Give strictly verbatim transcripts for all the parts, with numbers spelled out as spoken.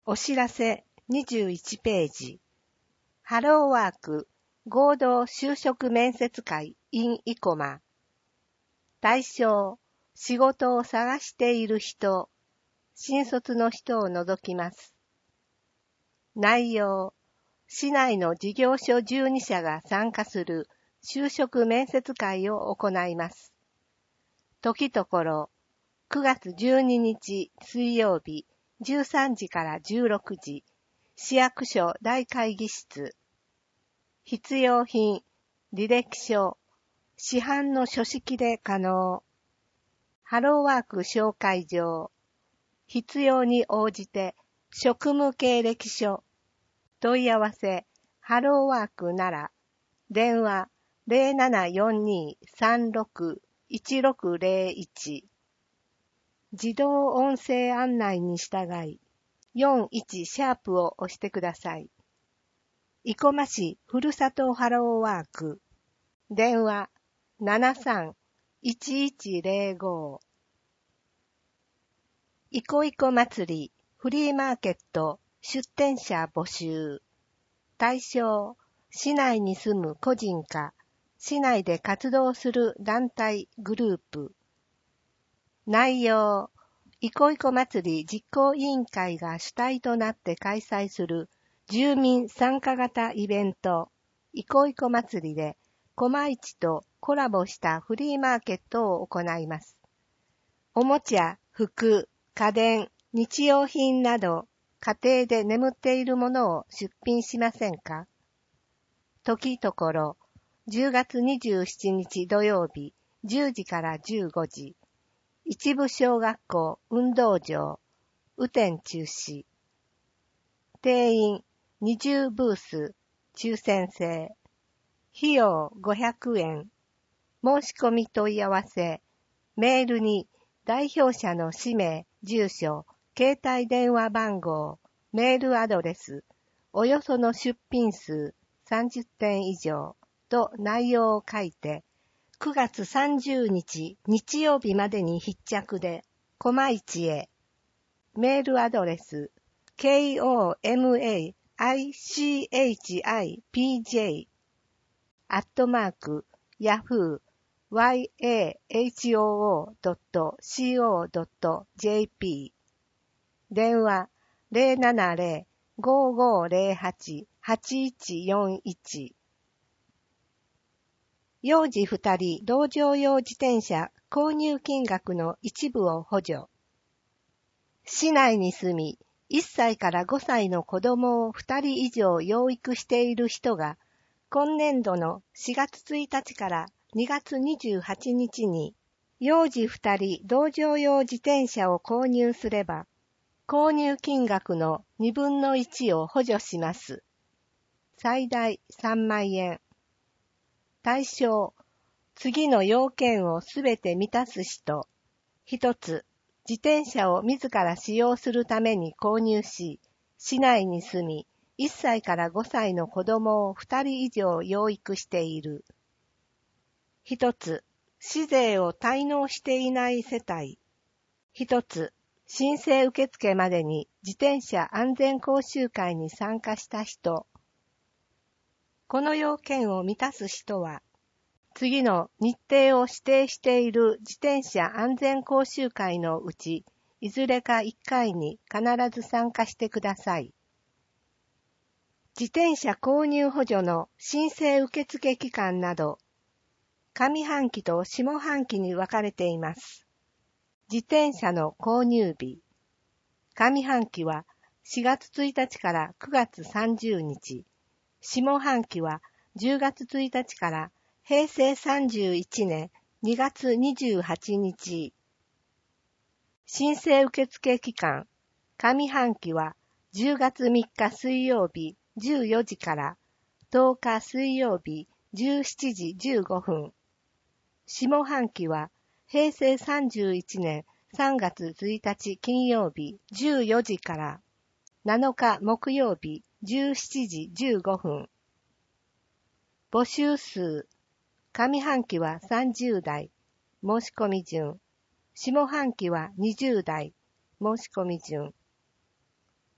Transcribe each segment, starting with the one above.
お知らせにじゅういちページ。ハローワーク合同就職面接会 in 生駒。対象、仕事を探している人、新卒の人を除きます。内容、市内の事業所じゅうにしゃが参加する就職面接会を行います。時ところ、くがつじゅうににち水曜日じゅうさんじからじゅうろくじ、市役所大会議室。必要品、履歴書、市販の書式で可能。ハローワーク紹介状。必要に応じて、職務経歴書。問い合わせ、ハローワークなら、電話 ゼロななよんに さんろく いちろくゼロいち。自動音声案内に従い、よんいちシャープを押してください。生駒市ふるさとハローワーク。電話 ななさん いちいちゼロご。いこいこ祭りフリーマーケット出店者募集。対象、市内に住む個人か、市内で活動する団体グループ。内容、いこいこ祭り実行委員会が主体となって開催する住民参加型イベント、いこいこ祭りで、狛市とコラボしたフリーマーケットを行います。おもちゃ、服、家電、日用品など、家庭で眠っているものを出品しませんか？時ところ、じゅうがつにじゅうしちにち土曜日、じゅうじからじゅうごじ、一部小学校運動場、雨天中止。定員にじゅうブース、抽選制。費用ごひゃくえん。申し込み問い合わせ。メールに代表者の氏名、住所、携帯電話番号、メールアドレス、およその出品数さんじゅってん以上と内容を書いて、くがつさんじゅうにち日曜日までに必着で、狛市へ。メールアドレス、コマイチピジェー アットマーク、ヤフー、ワイエーエイチオーオードットシーオードットジェーピー。電話 ゼロななゼロ ごーごーゼロはち はちいちよんいち。幼児ふたり同乗用自転車購入金額の一部を補助。市内に住み、いっさいからごさいの子供をふたり以上養育している人が、今年度のしがつついたちからにがつにじゅうはちにちに、幼児ふたり同乗用自転車を購入すれば、購入金額のにぶんのいちを補助します。最大さんまんえん。対象、次の要件をすべて満たす人。ひとつ、自転車を自ら使用するために購入し、市内に住み、いっさいからごさいの子供をふたり以上養育している。ひとつ、市税を滞納していない世帯。ひとつ、申請受付までに自転車安全講習会に参加した人。この要件を満たす人は、次の日程を指定している自転車安全講習会のうち、いずれかいっかいに必ず参加してください。自転車購入補助の申請受付期間など、上半期と下半期に分かれています。自転車の購入日。上半期はしがつついたちからくがつさんじゅうにち。下半期はじゅうがつついたちからへいせいさんじゅういちねんにがつにじゅうはちにち。申請受付期間。上半期はじゅうがつみっか水曜日じゅうよじからとおか水曜日じゅうしちじじゅうごふん。下半期はへいせいさんじゅういちねんさんがつついたち金曜日じゅうよじからなのか木曜日じゅうしちじじゅうごふん。募集数。上半期はさんじゅうだい。申し込み順。下半期はにじゅうだい。申し込み順。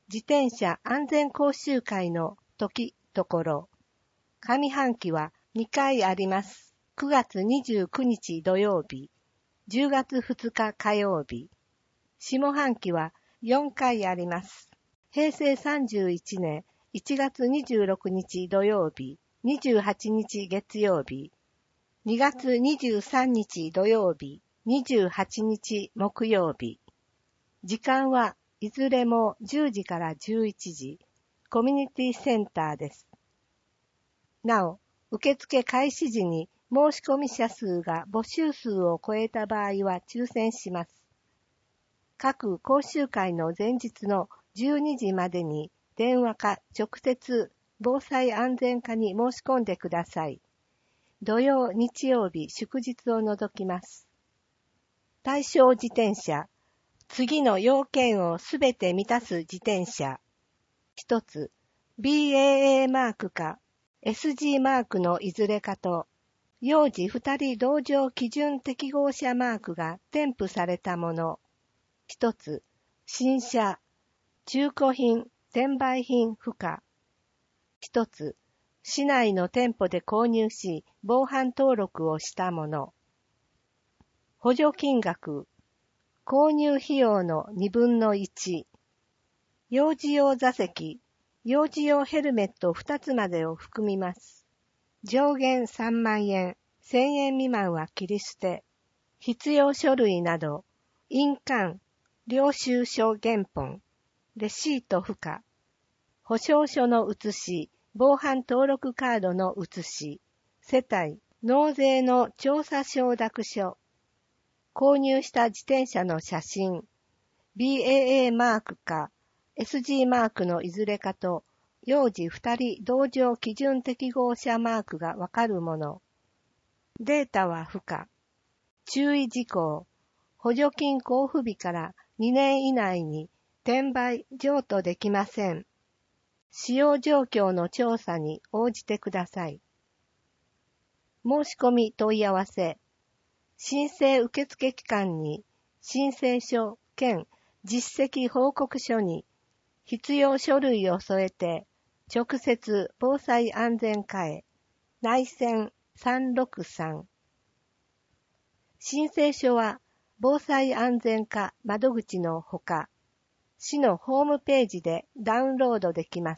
自転車安全講習会の時ところ。上半期はにかいあります。くがつにじゅうくにち土曜日、じゅうがつふつか火曜日。下半期はよんかいあります。へいせいさんじゅういちねんいちがつにじゅうろくにち土曜日、にじゅうはちにち月曜日。にがつにじゅうさんにち土曜日、にじゅうはちにち木曜日。時間はいずれもじゅうじからじゅういちじ、コミュニティセンターです。なお、受付開始時に申し込み者数が募集数を超えた場合は抽選します。各講習会の前日のじゅうにじまでに電話か直接防災安全課に申し込んでください。土曜、日曜日、祝日を除きます。対象自転車。次の要件をすべて満たす自転車。一つ、ビーエーエー マークか エスジー マークのいずれかと、幼児二人同乗基準適合者マークが添付されたもの。一つ、新車、中古品、転売品不可。一つ、市内の店舗で購入し、防犯登録をしたもの。補助金額、購入費用のにぶんのいち。幼児用座席、幼児用ヘルメットふたつまでを含みます。上限さんまんえん、せんえん未満は切り捨て。必要書類など、印鑑、領収書原本、レシート不可。保証書の写し、防犯登録カードの写し、世帯、納税の調査承諾書、購入した自転車の写真、ビーエーエー マークか エスジー マークのいずれかと、幼児ふたり同乗基準適合者マークがわかるもの。データは不可。注意事項、補助金交付日からにねん以内に転売、譲渡できません。使用状況の調査に応じてください。申し込み問い合わせ。申請受付機関に申請書兼実績報告書に必要書類を添えて直接防災安全課へ内線さんろくさん。申請書は防災安全課窓口のほか、市のホームページでダウンロードできます。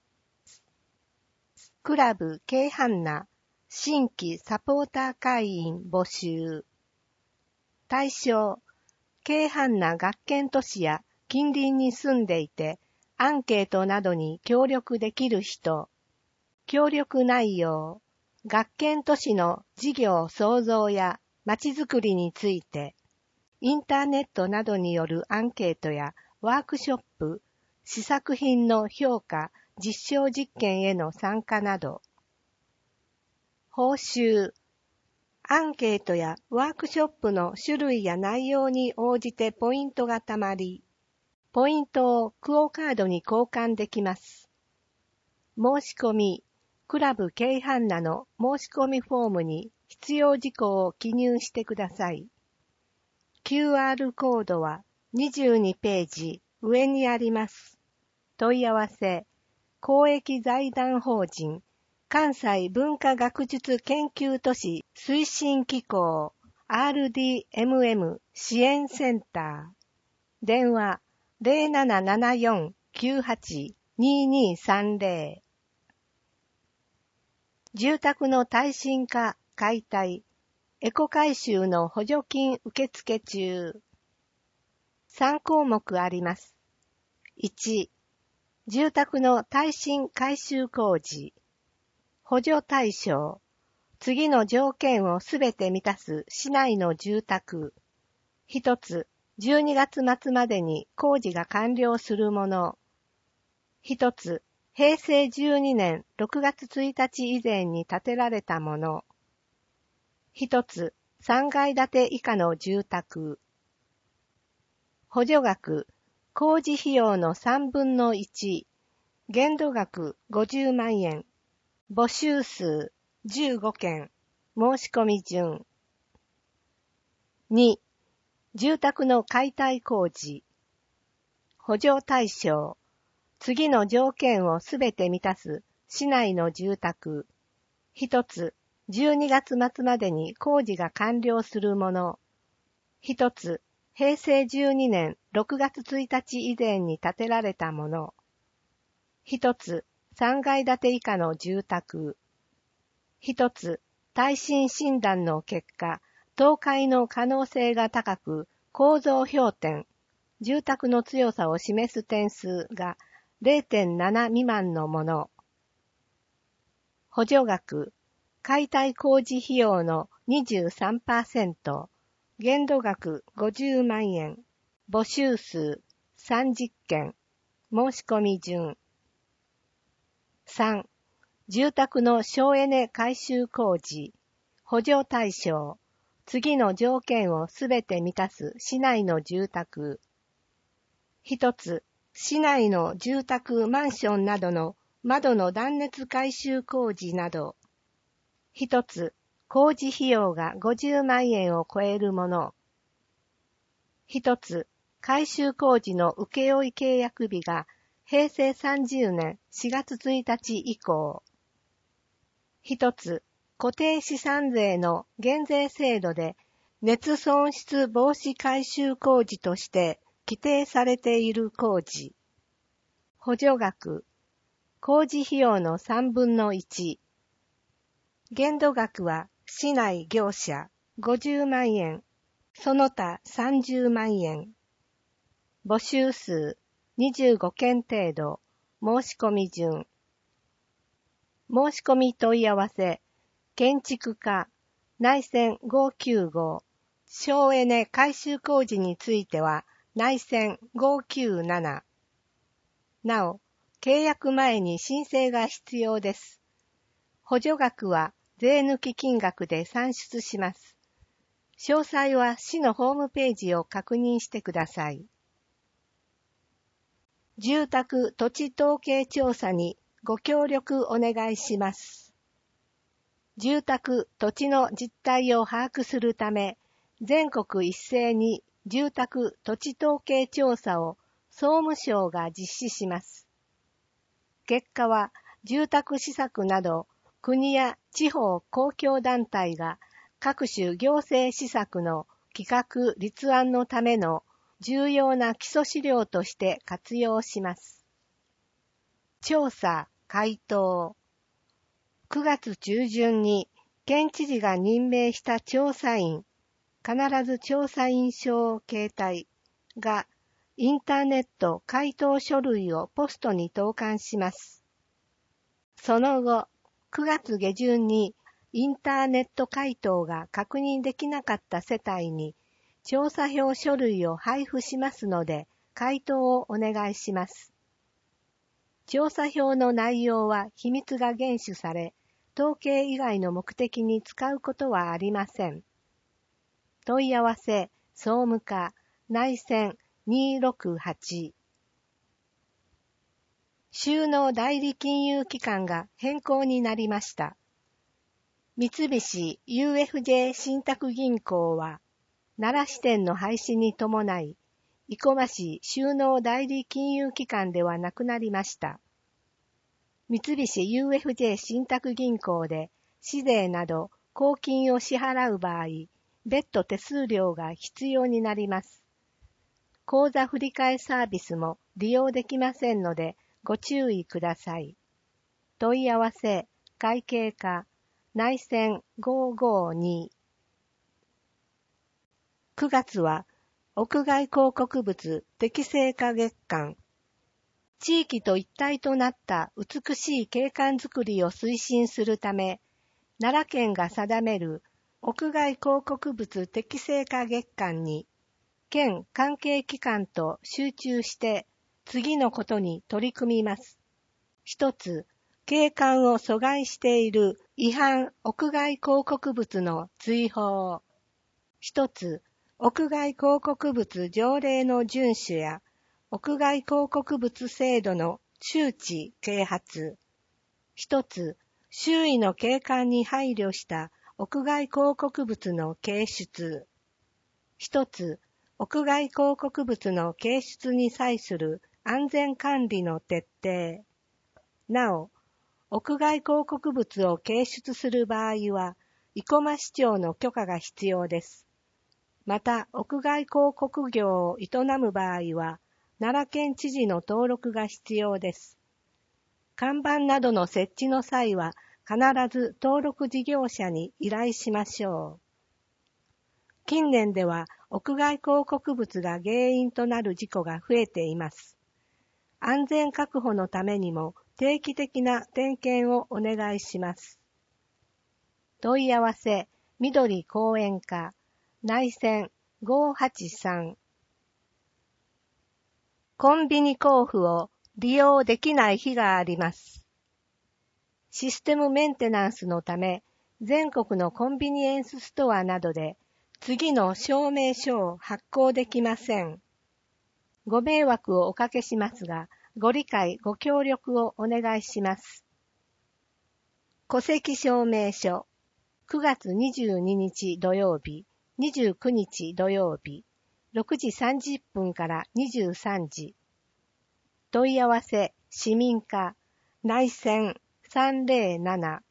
クラブケイハンナ新規サポーター会員募集。対象、ケイハンナ学研都市や近隣に住んでいて、アンケートなどに協力できる人。協力内容、学研都市の事業創造やまちづくりについて、インターネットなどによるアンケートやワークショップ、試作品の評価、実証実験への参加など。報酬、アンケートやワークショップの種類や内容に応じてポイントがたまり、ポイントをクオカードに交換できます。申し込み、クラブケイハンナの申し込みフォームに必要事項を記入してください。キューアール コードはにじゅうにページ上にあります。問い合わせ、公益財団法人関西文化学術研究都市推進機構 アールディーエムエム 支援センター。電話 ゼロななななよんきゅうはちににさんゼロ。住宅の耐震化、解体、エコ改修の補助金受付中。さんこうもくあります。いち、住宅の耐震改修工事。補助対象。次の条件をすべて満たす市内の住宅。一つ、じゅうにがつ末までに工事が完了するもの。一つ、へいせいじゅうにねんろくがつついたち以前に建てられたもの。一つ、さんがい建て以下の住宅。補助額、工事費用のさんぶんのいち、限度額ごじゅうまんえん、募集数じゅうごけん、申し込み順。に、住宅の解体工事。補助対象、 次の条件をすべて満たす市内の住宅。一つ、じゅうにがつ末までに工事が完了するもの。一つ、へいせいじゅうにねんろくがつついたち以前に建てられたもの。一つ、さんがい建て以下の住宅。一つ、耐震診断の結果、倒壊の可能性が高く、構造評点、住宅の強さを示す点数が れいてんなな 未満のもの。補助額、解体工事費用の にじゅうさんパーセント、限度額ごじゅうまんえん、募集数さんじゅっけん、申し込み順。さん、住宅の省エネ改修工事、補助対象、次の条件をすべて満たす市内の住宅。一つ、市内の住宅マンションなどの窓の断熱改修工事など。一つ、工事費用がごじゅうまんえんを超えるもの。一つ、改修工事の請負契約日がへいせいさんじゅうねんしがつついたち以降。一つ、固定資産税の減税制度で熱損失防止改修工事として規定されている工事。補助額、工事費用のさんぶんのいち。限度額は市内業者ごじゅうまんえん、その他さんじゅうまんえん。募集数にじゅうごけん程度、申し込み順。申し込み問い合わせ、建築課、内線ごきゅうご、省エネ改修工事については内線ごきゅうなな。なお、契約前に申請が必要です。補助額は税抜き金額で算出します。詳細は市のホームページを確認してください。住宅土地統計調査にご協力お願いします。住宅土地の実態を把握するため、全国一斉に住宅土地統計調査を総務省が実施します。結果は住宅施策など国や地方公共団体が各種行政施策の企画立案のための重要な基礎資料として活用します。調査・回答。くがつちゅうじゅんに県知事が任命した調査員、必ず調査員証を携帯がインターネット回答書類をポストに投函します。その後、くがつげじゅんにインターネット回答が確認できなかった世帯に調査票書類を配布しますので、回答をお願いします。調査票の内容は秘密が厳守され、統計以外の目的に使うことはありません。問い合わせ、総務課、内線にろくはち。収納代理金融機関が変更になりました。三菱 ユーエフジェー 信託銀行は、奈良支店の廃止に伴い、生駒市収納代理金融機関ではなくなりました。三菱 ユーエフジェー 信託銀行で、市税など公金を支払う場合、別途手数料が必要になります。口座振替サービスも利用できませんので、ご注意ください。問い合わせ、会計課、内線ごごに。くがつは、屋外広告物適正化月間。地域と一体となった美しい景観づくりを推進するため、奈良県が定める屋外広告物適正化月間に、県関係機関と集中して次のことに取り組みます。一つ、景観を阻害している違反屋外広告物の追放。一つ、屋外広告物条例の遵守や屋外広告物制度の周知啓発。一つ、周囲の景観に配慮した屋外広告物の掲出。一つ、屋外広告物の掲出に際する安全管理の徹底。なお、屋外広告物を掲出する場合は、生駒市長の許可が必要です。また、屋外広告業を営む場合は、奈良県知事の登録が必要です。看板などの設置の際は、必ず登録事業者に依頼しましょう。近年では、屋外広告物が原因となる事故が増えています。安全確保のためにも定期的な点検をお願いします。問い合わせ、緑公園課、内線ごはちさん。コンビニ交付を利用できない日があります。システムメンテナンスのため、全国のコンビニエンスストアなどで次の証明書を発行できません。ご迷惑をおかけしますが、ご理解ご協力をお願いします。戸籍証明書、くがつにじゅうににち土曜日、にじゅうくにち土曜日、ろくじさんじゅっぷんからにじゅうさんじ。問い合わせ、市民課、内線さんぜろなな